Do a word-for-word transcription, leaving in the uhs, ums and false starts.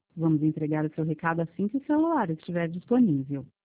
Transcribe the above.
Vamos entregar o seu recado assim que o celular estiver disponível.